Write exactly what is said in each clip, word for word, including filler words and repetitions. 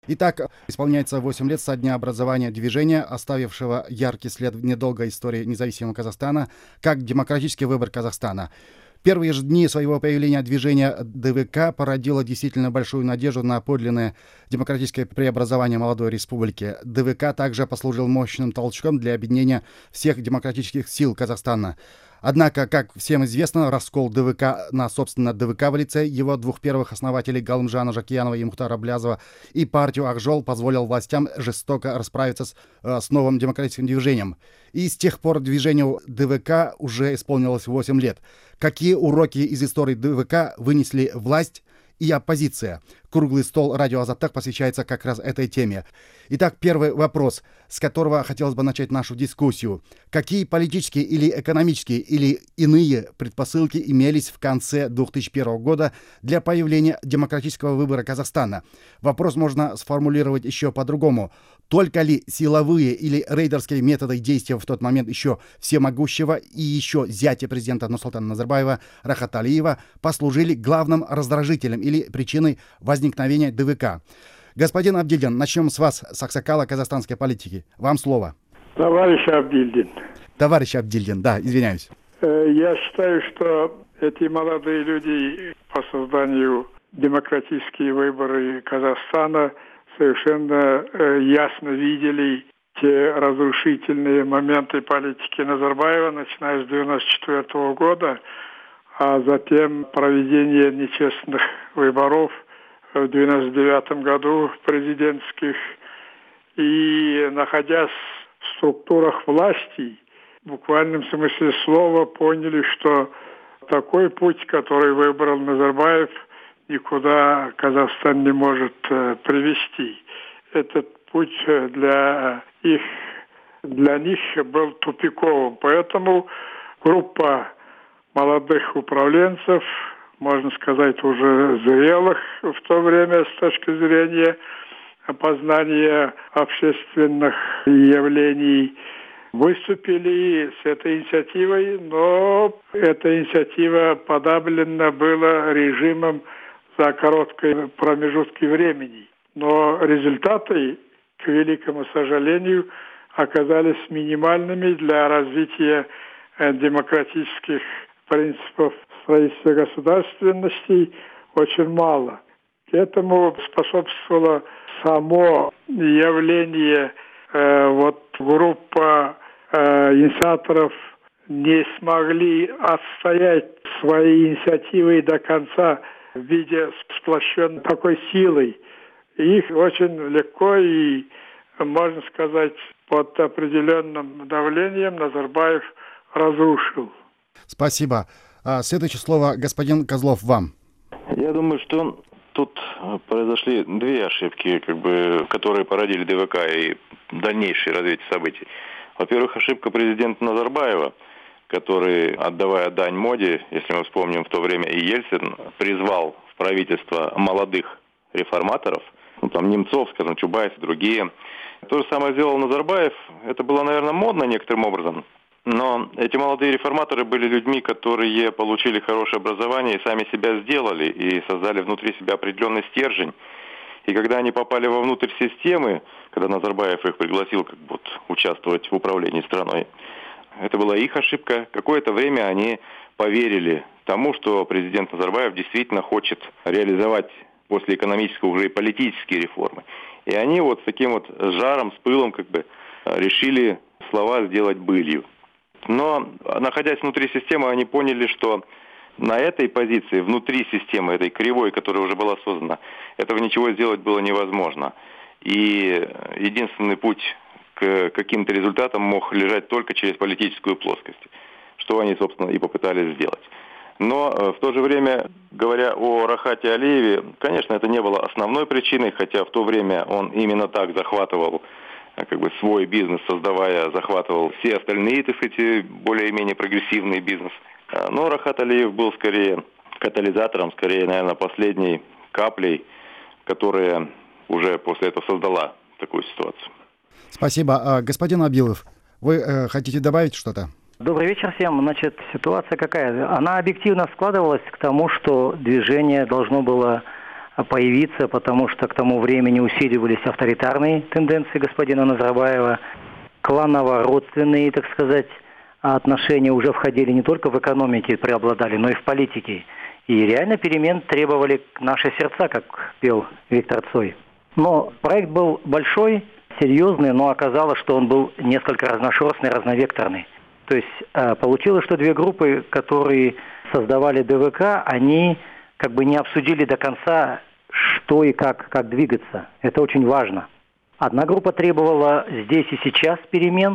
Итак, исполняется восемь лет со дня образования движения, оставившего яркий след в недолгой истории независимого Казахстана, как демократический выбор Казахстана. Первые же дни своего появления движение ДВК породило действительно большую надежду на подлинное демократическое преобразование молодой республики. ДВК также послужил мощным толчком для объединения всех демократических сил Казахстана. Однако, как всем известно, раскол ДВК на, собственно, ДВК в лице его двух первых основателей Галымжана Жакиянова и Мухтара Аблязова и партию «Ак-Жол» позволил властям жестоко расправиться с, с новым демократическим движением. И с тех пор движению ДВК уже исполнилось восемь лет. Какие уроки из истории ДВК вынесли власть и оппозиция? Круглый стол «Радио Азаттык» посвящается как раз этой теме. Итак, первый вопрос, с которого хотелось бы начать нашу дискуссию. Какие политические или экономические или иные предпосылки имелись в конце две тысячи первого года для появления демократического выбора Казахстана? Вопрос можно сформулировать еще по-другому. Только ли силовые или рейдерские методы действия в тот момент еще всемогущего и еще зятя президента Нурсултана Назарбаева Рахата Алиева послужили главным раздражителем или причиной возникновения ДВК? Господин Абдильдин, начнем с вас, с аксакала казахстанской политики. Вам слово. Товарищ Абдильдин. Товарищ Абдильдин, да, извиняюсь. Я считаю, что эти молодые люди по созданию демократические выборы Казахстана совершенно ясно видели те разрушительные моменты политики Назарбаева, начиная с девяносто четвёртого года, а затем проведение нечестных выборов в девяносто девятом году президентских, и находясь в структурах власти, в буквальном смысле слова поняли, что такой путь, который выбрал Назарбаев, никуда Казахстан не может привести. Этот путь для их, для них был тупиковым. Поэтому группа молодых управленцев, можно сказать, уже зрелых в то время с точки зрения познания общественных явлений, выступили с этой инициативой, но эта инициатива подавлена была режимом за короткие промежутки времени. Но результаты, к великому сожалению, оказались минимальными для развития демократических принципов строительства государственности, очень мало. К этому способствовало само явление, э, вот группа э, инициаторов не смогли отстоять свои инициативы до конца в виде сплощенной такой силой. Их очень легко и, можно сказать, под определенным давлением Назарбаев разрушил. Спасибо. А следующее слово, господин Козлов, вам. Я думаю, что тут произошли две ошибки, как бы, которые породили ДВК и дальнейшее развитие событий. Во-первых, ошибка президента Назарбаева, который, отдавая дань моде, если мы вспомним в то время и Ельцин, призвал в правительство молодых реформаторов, ну, там Немцов, скажем, Чубайс и другие. То же самое сделал Назарбаев. Это было, наверное, модно некоторым образом. Но эти молодые реформаторы были людьми, которые получили хорошее образование и сами себя сделали, и создали внутри себя определенный стержень. И когда они попали вовнутрь системы, когда Назарбаев их пригласил как бы, вот, участвовать в управлении страной, это была их ошибка. Какое-то время они поверили тому, что президент Назарбаев действительно хочет реализовать после экономического уже и политические реформы. И они вот с таким вот жаром, с пылом как бы решили слова сделать былью. Но, находясь внутри системы, они поняли, что на этой позиции, внутри системы, этой кривой, которая уже была создана, этого ничего сделать было невозможно. И единственный путь к каким-то результатам мог лежать только через политическую плоскость, что они, собственно, и попытались сделать. Но в то же время, говоря о Рахате Алиеве, конечно, это не было основной причиной, хотя в то время он именно так захватывал как бы свой бизнес, создавая, захватывал все остальные, так сказать, более-менее прогрессивный бизнес. Но Рахат Алиев был скорее катализатором, скорее, наверное, последней каплей, которая уже после этого создала такую ситуацию. Спасибо. Господин Абилов, вы э, хотите добавить что-то? Добрый вечер всем. Значит, ситуация какая? Она объективно складывалась к тому, что движение должно было появиться, потому что к тому времени усиливались авторитарные тенденции господина Назарбаева, кланово-родственные, так сказать, отношения уже входили не только в экономике, преобладали, но и в политике. И реально перемен требовали наши сердца, как пел Виктор Цой. Но проект был большой, серьезный, но оказалось, что он был несколько разношерстный, разновекторный. То есть э, получилось, что две группы, которые создавали ДВК, они как бы не обсудили до конца, что и как, как двигаться. Это очень важно. Одна группа требовала здесь и сейчас перемен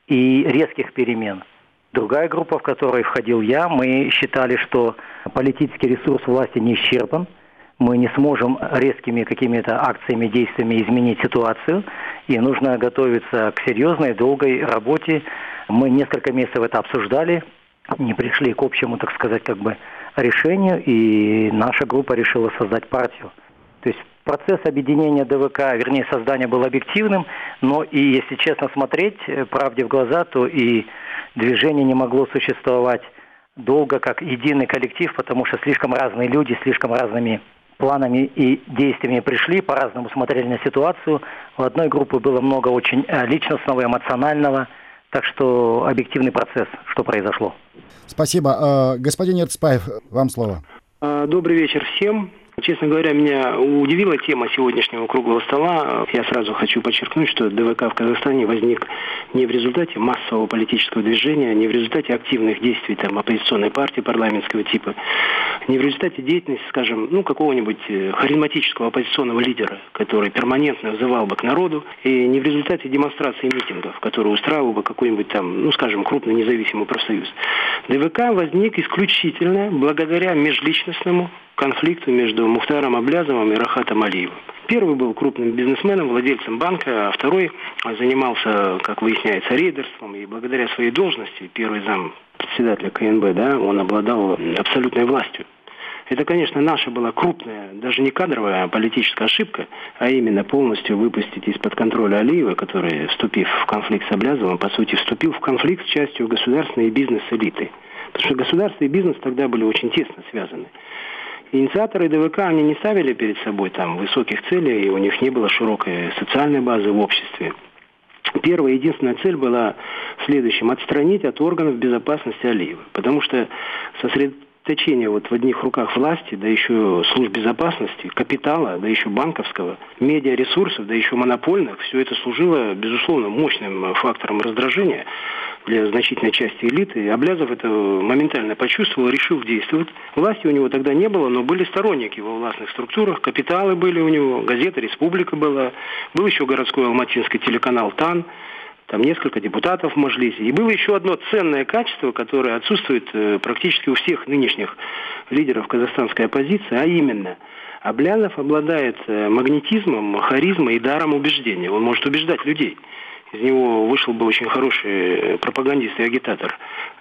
и резких перемен. Другая группа, в которой входил я, мы считали, что политический ресурс власти не исчерпан. Мы не сможем резкими какими-то акциями, действиями изменить ситуацию. И нужно готовиться к серьезной, долгой работе. Мы несколько месяцев это обсуждали, не пришли к общему, так сказать, как бы решению. И наша группа решила создать партию. То есть процесс объединения ДВК, вернее, создания был объективным. Но и, если честно смотреть правде в глаза, то и движение не могло существовать долго как единый коллектив, потому что слишком разные люди, слишком разными планами и действиями пришли, по-разному смотрели на ситуацию. У одной группы было много очень личностного, эмоционального. Так что объективный процесс, что произошло. Спасибо. Господин Ерцпаев, вам слово. Добрый вечер всем. Честно говоря, меня удивила тема сегодняшнего круглого стола. Я сразу хочу подчеркнуть, что ДВК в Казахстане возник не в результате массового политического движения, не в результате активных действий там, оппозиционной партии парламентского типа, не в результате деятельности, скажем, ну, какого-нибудь харизматического оппозиционного лидера, который перманентно взывал бы к народу, и не в результате демонстраций и митингов, которые устраивал бы какой-нибудь там, ну, скажем, крупный независимый профсоюз. ДВК возник исключительно благодаря межличностному конфликту между Мухтаром Аблязовым и Рахатом Алиевым. Первый был крупным бизнесменом, владельцем банка, а второй занимался, как выясняется, рейдерством. И благодаря своей должности, первый зам председателя КНБ, да, он обладал абсолютной властью. Это, конечно, наша была крупная, даже не кадровая, а политическая ошибка, а именно полностью выпустить из-под контроля Алиева, который, вступив в конфликт с Аблязовым, по сути, вступил в конфликт с частью государственной и бизнес-элиты. Потому что государство и бизнес тогда были очень тесно связаны. Инициаторы ДВК, они не ставили перед собой там высоких целей, и у них не было широкой социальной базы в обществе. Первая и единственная цель была в следующем: отстранить от органов безопасности Алиева. Потому что сосредоточение вот в одних руках власти, да еще служб безопасности, капитала, да еще банковского, медиаресурсов, да еще монопольных, все это служило, безусловно, мощным фактором раздражения для значительной части элиты. Аблязов это моментально почувствовал, решил действовать. Власти у него тогда не было, но были сторонники во властных структурах, капиталы были у него, газета «Республика» была, был еще городской алматинский телеканал «ТАН», там несколько депутатов в Маджлисе. И было еще одно ценное качество, которое отсутствует э, практически у всех нынешних лидеров казахстанской оппозиции, а именно Аблязов обладает э, магнетизмом, харизмой и даром убеждения. Он может убеждать людей. Из него вышел бы очень хороший пропагандист и агитатор.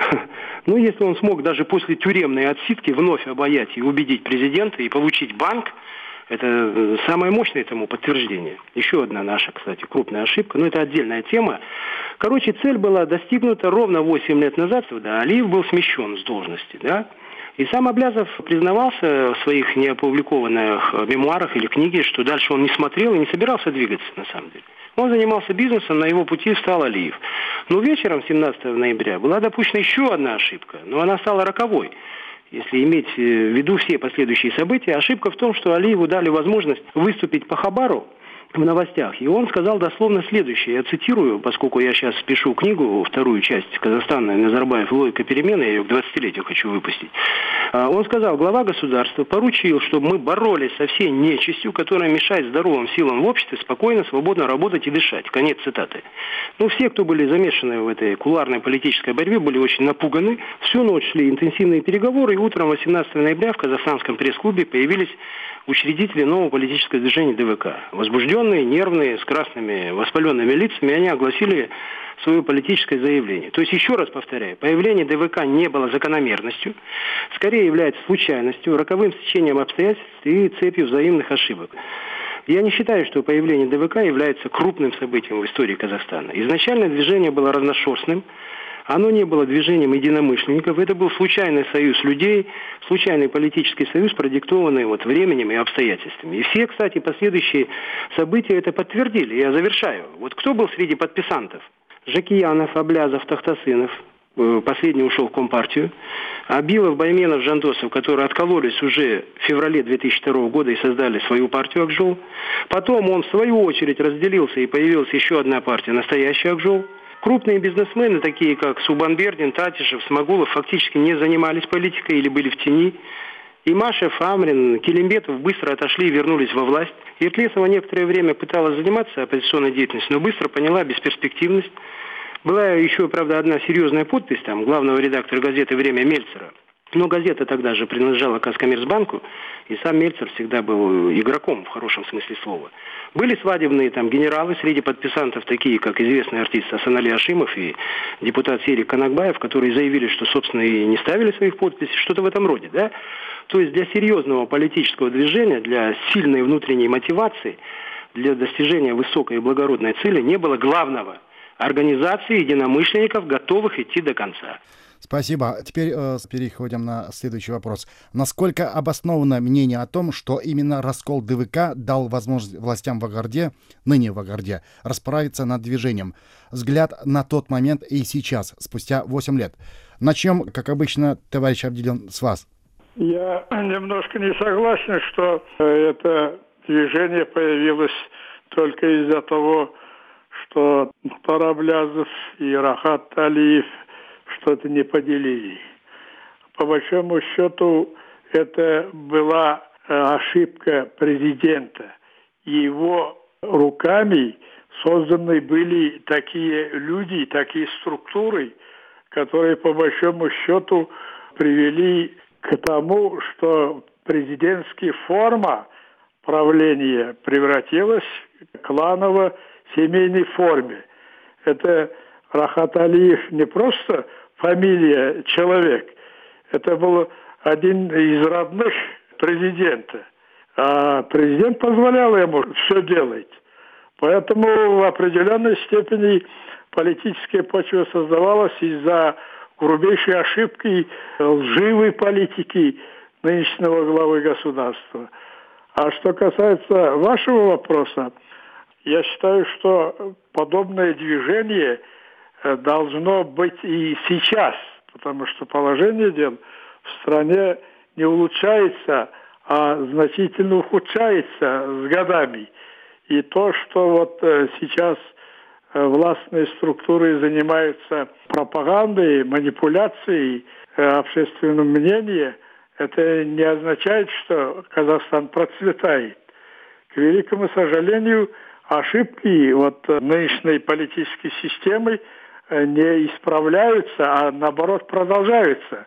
Ну, если он смог даже после тюремной отсидки вновь обаять и убедить президента и получить банк, это самое мощное тому подтверждение. Еще одна наша, кстати, крупная ошибка, но это отдельная тема. Короче, цель была достигнута ровно восемь лет назад, когда Алиев был смещен с должности, да? И сам Аблязов признавался в своих неопубликованных мемуарах или книге, что дальше он не смотрел и не собирался двигаться, на самом деле. Он занимался бизнесом, на его пути встал Алиев. Но вечером семнадцатого ноября была допущена еще одна ошибка, но она стала роковой. Если иметь в виду все последующие события, ошибка в том, что Алиеву дали возможность выступить по хабару в новостях. И он сказал дословно следующее, я цитирую, поскольку я сейчас пишу книгу, вторую часть Казахстана, Назарбаев, логика перемены, я ее к двадцатилетию хочу выпустить. Он сказал, глава государства поручил, чтобы мы боролись со всей нечистью, которая мешает здоровым силам в обществе спокойно, свободно работать и дышать. Конец цитаты. Ну, все, кто были замешаны в этой кулуарной политической борьбе, были очень напуганы. Всю ночь шли интенсивные переговоры, и утром восемнадцатого ноября в Казахстанском пресс-клубе появились учредители нового политического движения ДВК. Возбужденные, нервные, с красными, воспаленными лицами, они огласили свое политическое заявление. То есть, еще раз повторяю, появление ДВК не было закономерностью, скорее является случайностью, роковым стечением обстоятельств и цепью взаимных ошибок. Я не считаю, что появление ДВК является крупным событием в истории Казахстана. Изначально движение было разношерстным, Оно не было движением единомышленников. Это был случайный союз людей, случайный политический союз, продиктованный вот временем и обстоятельствами. И все, кстати, последующие события это подтвердили. Я завершаю. Вот кто был среди подписантов? Жакиянов, Аблязов, Тахтасынов. Последний ушел в Компартию. Абилов, Байменов, Жандосов, которые откололись уже в феврале две тысячи второго года и создали свою партию «Акжол». Потом он в свою очередь разделился и появилась еще одна партия «Настоящий Акжол». Крупные бизнесмены, такие как Субанбердин, Татишев, Смагулов, фактически не занимались политикой или были в тени. Имашев, Амрин, Келимбетов быстро отошли и вернулись во власть. Ертлесова некоторое время пыталась заниматься оппозиционной деятельностью, но быстро поняла бесперспективность. Была еще, правда, одна серьезная подпись там главного редактора газеты «Время» Мельцера. Но газета тогда же принадлежала Казкоммерцбанку, и сам Мельцер всегда был игроком в хорошем смысле слова. Были свадебные там генералы среди подписантов, такие как известный артист Асанали Ашимов и депутат Серик Канакбаев, которые заявили, что, собственно, и не ставили своих подписей, что-то в этом роде, да? То есть для серьезного политического движения, для сильной внутренней мотивации, для достижения высокой и благородной цели не было главного – организации единомышленников, готовых идти до конца. Спасибо. Теперь э, переходим на следующий вопрос. Насколько обосновано мнение о том, что именно раскол ДВК дал возможность властям в Агарде, ныне в Агарде, расправиться над движением? Взгляд на тот момент и сейчас, спустя восемь лет. Начнем, как обычно, товарищ Абдилин, с вас. Я немножко не согласен, что это движение появилось только из-за того, что Тараблязов и Рахат Алиев что-то не поделили. По большому счету, это была ошибка президента. Его руками созданы были такие люди, такие структуры, которые по большому счету привели к тому, что президентская форма правления превратилась в кланово-семейной форме. Это Рахат Алиев не просто фамилия человек, это был один из родных президента. А президент позволял ему все делать. Поэтому в определенной степени политическая почва создавалась из-за грубейшей ошибки, лживой политики нынешнего главы государства. А что касается вашего вопроса, я считаю, что подобное движение должно быть и сейчас, потому что положение дел в стране не улучшается, а значительно ухудшается с годами. И то, что вот сейчас властные структуры занимаются пропагандой, манипуляцией общественного мнения, это не означает, что Казахстан процветает. К великому сожалению, ошибки вот нынешней политической системы не исправляются, а наоборот продолжаются.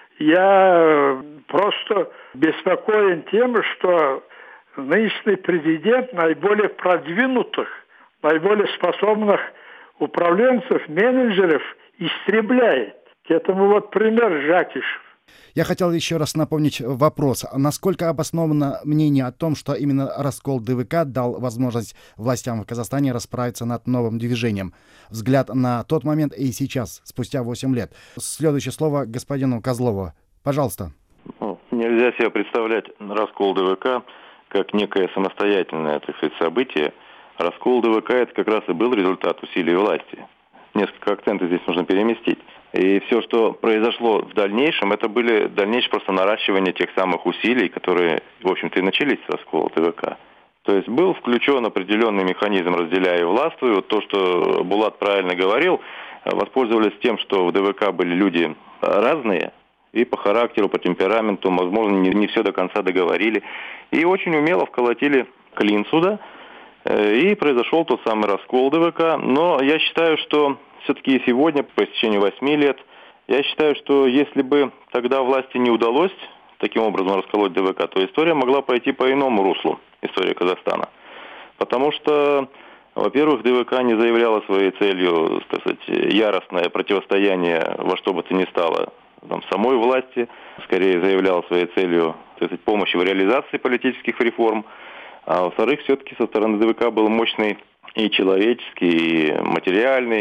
Я просто беспокоен тем, что нынешний президент наиболее продвинутых, наиболее способных управленцев, менеджеров истребляет. К этому вот пример Жакишев. Я хотел еще раз напомнить вопрос. Насколько обосновано мнение о том, что именно раскол ДВК дал возможность властям в Казахстане расправиться над новым движением? Взгляд на тот момент и сейчас, спустя восемь лет. Следующее слово господину Козлову. Пожалуйста. Ну, нельзя себе представлять раскол ДВК как некое самостоятельное, так сказать, событие. Раскол ДВК это как раз и был результат усилий власти. Несколько акцентов здесь нужно переместить. И все, что произошло в дальнейшем, это были дальнейшее просто наращивание тех самых усилий, которые, в общем-то, и начались с раскола ДВК. То есть был включен определенный механизм «разделяя и властвуй». Вот то, что Булат правильно говорил, воспользовались тем, что в ДВК были люди разные, и по характеру, по темпераменту, возможно, не, не все до конца договорили. И очень умело вколотили клин сюда, и произошел тот самый раскол ДВК. Но я считаю, что все-таки сегодня, по истечению восьми лет, я считаю, что если бы тогда власти не удалось таким образом расколоть ДВК, то история могла пойти по иному руслу, история Казахстана. Потому что, во-первых, ДВК не заявляла своей целью, так сказать, яростное противостояние во что бы то ни стало там, самой власти, скорее заявляла своей целью, так сказать, помощи в реализации политических реформ. А во-вторых, все-таки со стороны ДВК был мощный и человеческий, и материальный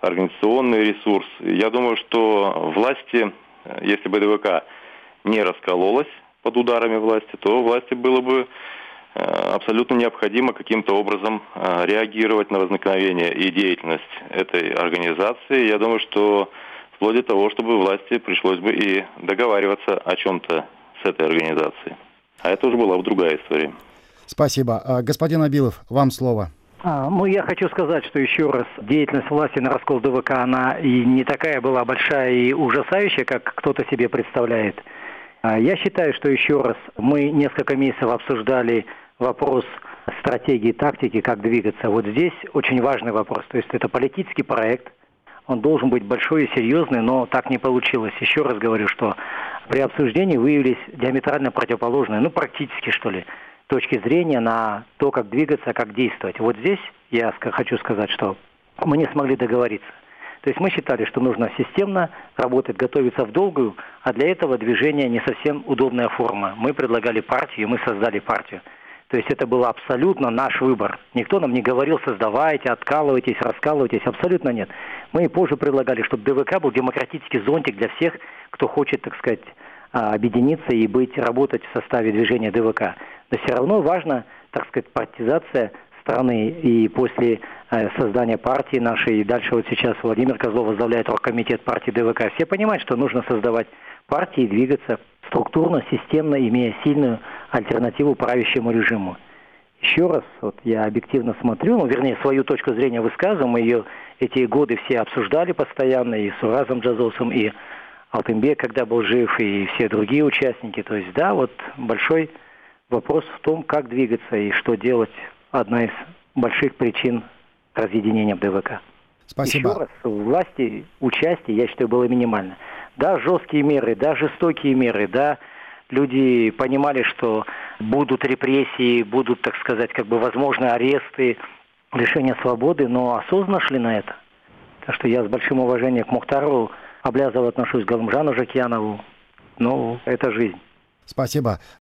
организационный ресурс. Я думаю, что власти, если бы ДВК не раскололась под ударами власти, то власти было бы абсолютно необходимо каким-то образом реагировать на возникновение и деятельность этой организации. Я думаю, что вплоть до того, чтобы власти пришлось бы и договариваться о чем-то с этой организацией. А это уже была бы другая история. Спасибо. Господин Абилов, вам слово. А, ну, я хочу сказать, что еще раз, деятельность власти на раскол ДВК, она и не такая была большая и ужасающая, как кто-то себе представляет. А, я считаю, что еще раз, мы несколько месяцев обсуждали вопрос стратегии и тактики, как двигаться. Вот здесь очень важный вопрос. То есть это политический проект, он должен быть большой и серьезный, но так не получилось. Еще раз говорю, что при обсуждении выявились диаметрально противоположные, ну, практически, что ли, точки зрения на то, как двигаться, как действовать. Вот здесь я хочу сказать, что мы не смогли договориться. То есть мы считали, что нужно системно работать, готовиться в долгую, а для этого движение не совсем удобная форма. Мы предлагали партию, мы создали партию. То есть это был абсолютно наш выбор. Никто нам не говорил, создавайте, откалывайтесь, раскалывайтесь. Абсолютно нет. Мы и позже предлагали, чтобы ДВК был демократический зонтик для всех, кто хочет, так сказать, объединиться и быть, работать в составе движения ДВК. Но все равно важно, так сказать, партизация страны. И после э, создания партии нашей, и дальше вот сейчас Владимир Козлов возглавляет оргкомитет партии ДВК, все понимают, что нужно создавать партии и двигаться структурно, системно, имея сильную альтернативу правящему режиму. Еще раз, вот я объективно смотрю, ну, вернее, свою точку зрения высказываю, мы ее эти годы все обсуждали постоянно, и с Уразом Джазосом, и Алтынбек, когда был жив, и все другие участники. То есть, да, вот большой вопрос в том, как двигаться и что делать. Одна из больших причин разъединения в ДВК. Спасибо. Еще раз, власти, участие, я считаю, было минимально. Да, жесткие меры, да, жестокие меры, да, люди понимали, что будут репрессии, будут, так сказать, как бы возможны аресты, лишение свободы, но осознанно шли на это. Так что я с большим уважением к Мухтару Аблязову отношусь, к Галымжану Жакьянову. Ну, это жизнь. Спасибо.